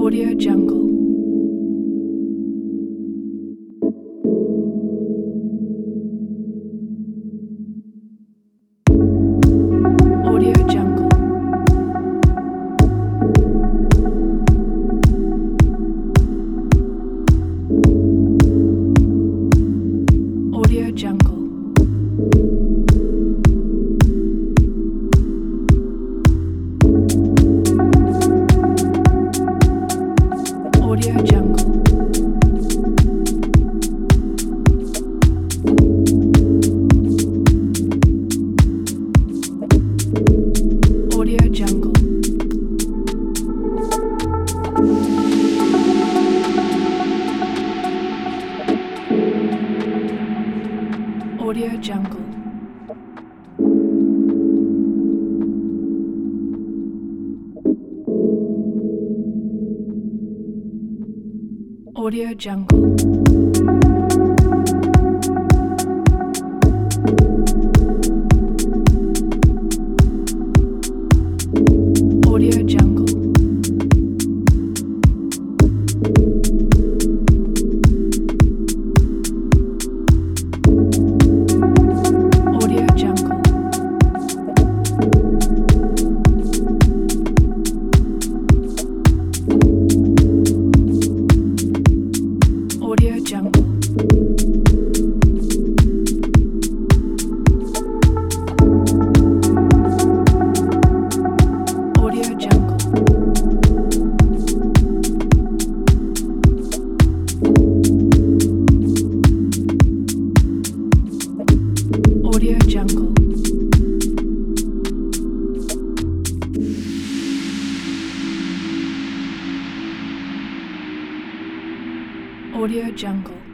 Audio Jungle. Audio Jungle. Audio Jungle. Audio Jungle. Audio Jungle. Audio Jungle. Audio Jungle. Audio Jungle. Audio Jungle. Audio Jungle. Audio Jungle. Audio Jungle. Audio Jungle.